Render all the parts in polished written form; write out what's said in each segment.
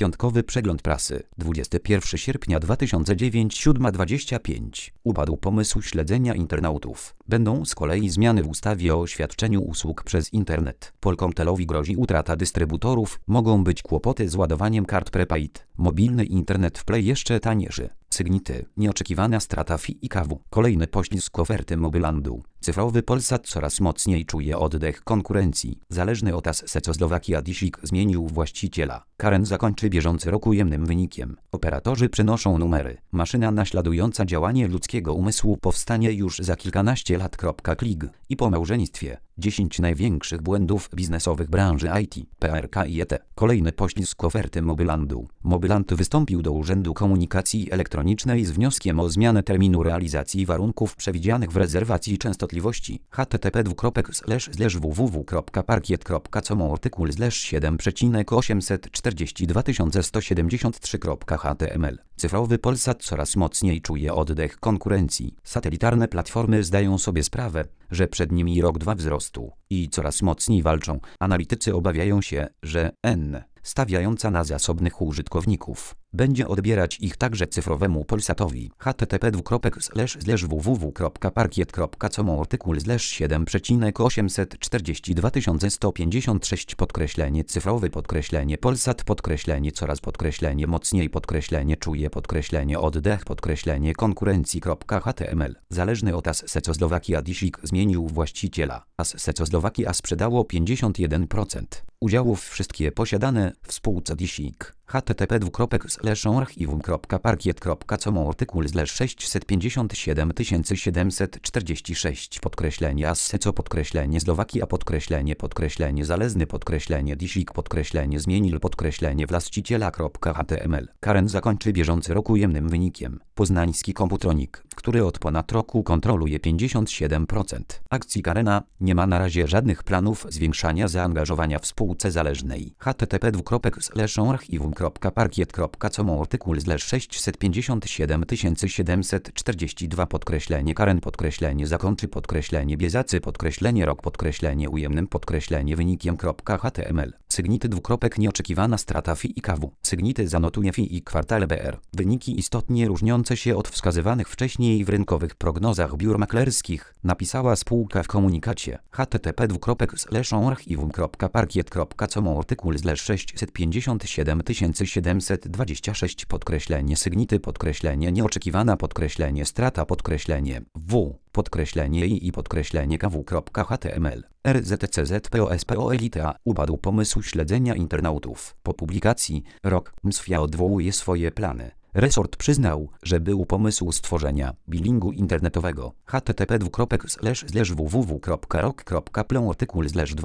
Piątkowy przegląd prasy. 21 sierpnia 2009, 7:25. Upadł pomysł śledzenia internautów. Będą z kolei zmiany w ustawie o świadczeniu usług przez internet. Polkomtelowi grozi utrata dystrybutorów, mogą być kłopoty z ładowaniem kart prepaid. Mobilny internet w Play jeszcze tanieży. Sygnity. Nieoczekiwana strata FI i KW. Kolejny poślizg oferty Mobilandu. Cyfrowy Polsat coraz mocniej czuje oddech konkurencji. Zależny od Czechoslowakia Disik zmienił właściciela. Karen zakończy bieżący rok ujemnym wynikiem. Operatorzy przenoszą numery. Maszyna naśladująca działanie ludzkiego umysłu powstanie już za kilkanaście lat. Klik. I po małżeństwie. 10 największych błędów biznesowych branży IT. PRK i ET. Kolejny poślizg oferty Mobilandu. Mobiland wystąpił do Urzędu Komunikacji Elektronicznej z wnioskiem o zmianę terminu realizacji warunków przewidzianych w rezerwacji częstotliwości. http://www.parkiet.com artykuł /7,842.173.html. Cyfrowy Polsat coraz mocniej czuje oddech konkurencji. Satelitarne platformy zdają sobie sprawę, że przed nimi rok-dwa wzrostu i coraz mocniej walczą. Analitycy obawiają się, że stawiająca na zasobnych użytkowników będzie odbierać ich także cyfrowemu Polsatowi. http://www.parkiet.com artykuł /7,842.156 cyfrowy Polsat coraz mocniej czuje oddech konkurencji.html. Zależny od Czechoslowakia Disik zmienił właściciela. Czechoslowakia sprzedało 51% udziałów wszystkie posiadane w spółce Disik. http://archiwum.parkiet.com artykuł /657 Asseco Slowakia zależny Disik zmienił właściciela.html. Karen zakończy bieżący rok ujemnym wynikiem. Poznański Komputronik, który od ponad roku kontroluje 57% akcji Karena, nie ma na razie żadnych planów zwiększania zaangażowania w spółce zależnej. http://archiwum.parkiet.com artykuł /657 Karen zakończy bieżący rok ujemnym wynikiem.html. Sygnity nieoczekiwana strata FI i KW. Sygnity zanotuje FI i kwartale BR. Wyniki istotnie różniące się od wskazywanych wcześniej w rynkowych prognozach biur maklerskich, napisała spółka w komunikacie. http://archiwum.parkiet.com artykuł /657 Sygnity nieoczekiwana strata W i KW.html. RZCZPOSPOLITA. Upadł pomysł śledzenia internautów. Po publikacji ROK MSFIA odwołuje swoje plany. Resort przyznał, że był pomysł stworzenia billingu internetowego. http://www.rok.pl artykuł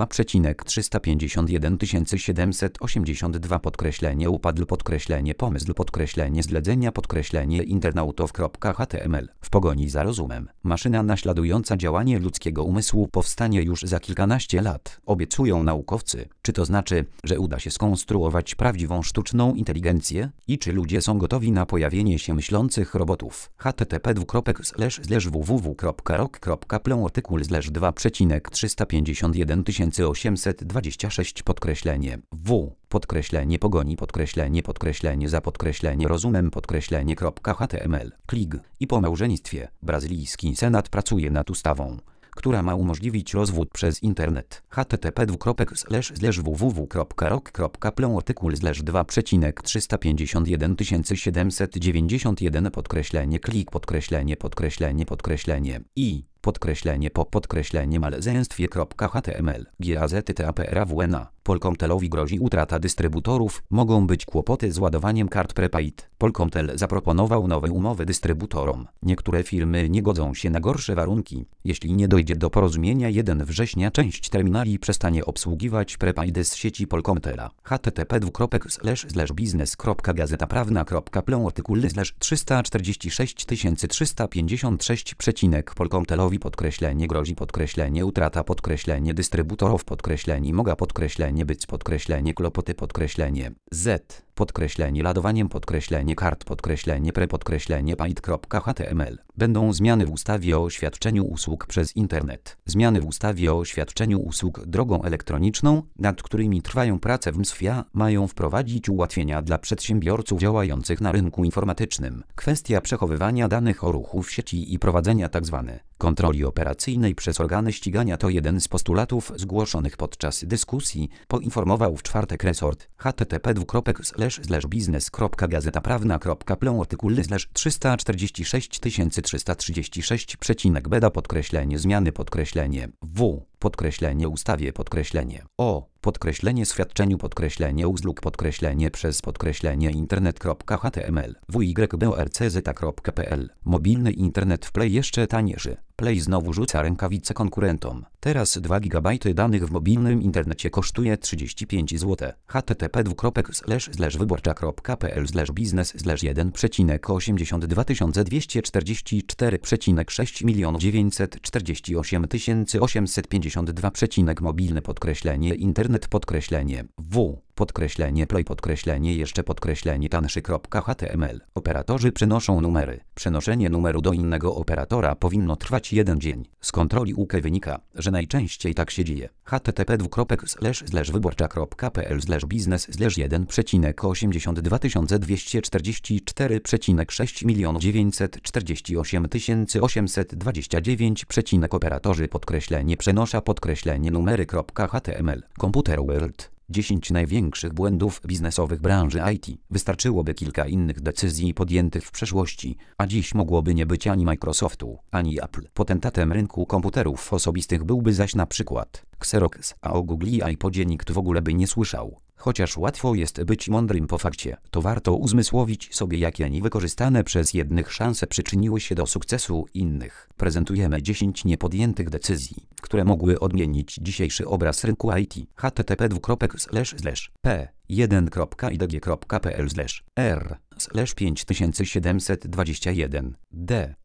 /2,351,782 upadł pomysł śledzenia internautów.html. W pogoni za rozumem. Maszyna naśladująca działanie ludzkiego umysłu powstanie już za kilkanaście lat, obiecują naukowcy. Czy to znaczy, że uda się skonstruować prawdziwą sztuczną inteligencję? I czy ludzie są gotowi na pojawienie się myślących robotów? http://www.rok.pl artykuł /2,351,826 pogoni za rozumem html. Klik. I po małżeństwie. Brazylijski Senat pracuje nad ustawą, która ma umożliwić rozwód przez internet. http://www.rok.pl artykuł /2,351,791 klik i malezeństwie.html. GAZTAPRAWNA. Polkomtelowi grozi utrata dystrybutorów, mogą być kłopoty z ładowaniem kart prepaid. Polkomtel zaproponował nowe umowy dystrybutorom. Niektóre firmy nie godzą się na gorsze warunki. Jeśli nie dojdzie do porozumienia 1 września, część terminali przestanie obsługiwać prepaidy z sieci Polkomtela. http://biznes.gazetaprawna.pl artykuł /346 Polkomtelowi grozi utrata dystrybutorów mogła być kłopoty Z ladowaniem kart pre_paid.html. Będą zmiany w ustawie o świadczeniu usług przez internet. Zmiany w ustawie o świadczeniu usług drogą elektroniczną, nad którymi trwają prace w MSWiA, mają wprowadzić ułatwienia dla przedsiębiorców działających na rynku informatycznym. Kwestia przechowywania danych o ruchu w sieci i prowadzenia tzw. kontroli operacyjnej przez organy ścigania to jeden z postulatów zgłoszonych podczas dyskusji, poinformował w czwartek resort. http://biznes.gazetaprawna.pl artykuł/346 zmiany ustawie o świadczeniu usług przez internet.html wyborcza.pl. Mobilny internet w Play jeszcze taniejszy. Play znowu rzuca rękawice konkurentom. Teraz 2 GB danych w mobilnym internecie kosztuje 35 zł. http://wyborcza.pl/biznes/1/3,9 Operatorzy przenoszą numery. Przenoszenie numeru do innego operatora powinno trwać 1 dzień. Z kontroli UK wynika, że najczęściej tak się dzieje. http://wyborcza.pl/biznes/1/938 Computer World. 10 największych błędów biznesowych branży IT. Wystarczyłoby kilka innych decyzji podjętych w przeszłości, a dziś mogłoby nie być ani Microsoftu, ani Apple. Potentatem rynku komputerów osobistych byłby zaś na przykład Xerox, a o Google i iPodzie nikt w ogóle by nie słyszał. Chociaż łatwo jest być mądrym po fakcie, to warto uzmysłowić sobie, jakie niewykorzystane przez jednych szanse przyczyniły się do sukcesu innych. Prezentujemy 10 niepodjętych decyzji, które mogły odmienić dzisiejszy obraz rynku IT. http://p1.idg.pl/r/5721 d